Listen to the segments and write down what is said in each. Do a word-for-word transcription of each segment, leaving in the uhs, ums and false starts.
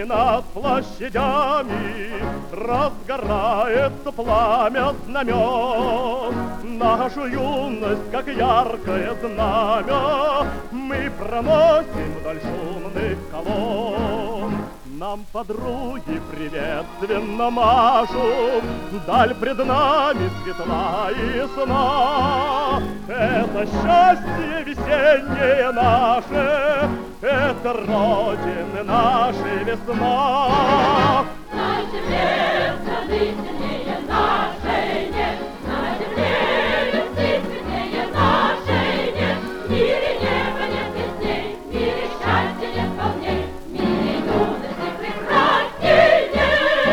над площадями разгорается пламя знамен. Нашу юность, как яркое знамя, мы проносим вдоль шумных колонн. Нам подруги приветственно машут, даль пред нами светла и сна. Это счастье весеннее наше, это Родины нашей весна. На земле страны сильнее нашей нет, на земле любви сильнее нашей нет. В мире неба нет песней, в мире счастья нет волней, в мире юности прекрасней нет.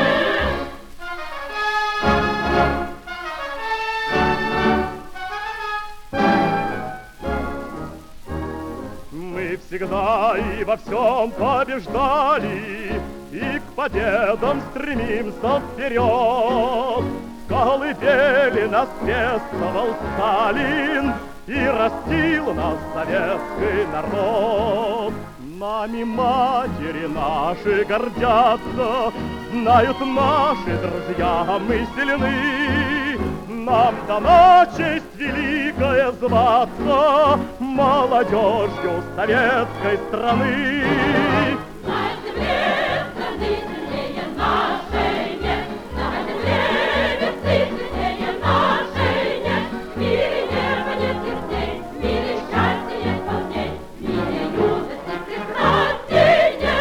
Мы всегда и во всем побеждали, и к победам стремимся вперед. В колыбели нас пестовал Сталин и растил нас советский народ. Нами матери наши гордятся, знают наши друзья, мы сильны. Нам дана честь великая зваться молодежью советской страны. На земле страны сильнее нашей нет, на земле любви сильнее нашей нет. В мире неба нет песней, в мире счастья нет волней, в мире юности прекрасней нет.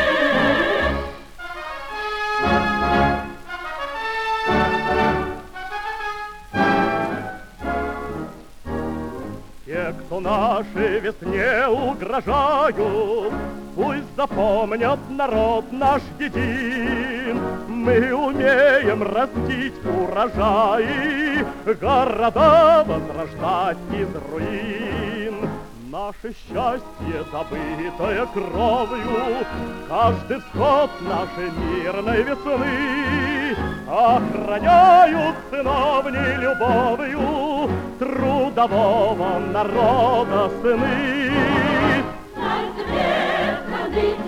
Те, кто нашей весне угрожают, пусть запомнят народ наш един. Мы умеем растить урожаи, города возрождать из руин. Наше счастье, забытое кровью, каждый всход нашей мирной весны охраняют сыновней любовью трудового народа сыны. На земле страны